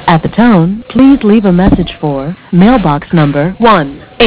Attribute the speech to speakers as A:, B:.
A: At the tone, please leave a message for mailbox number 1.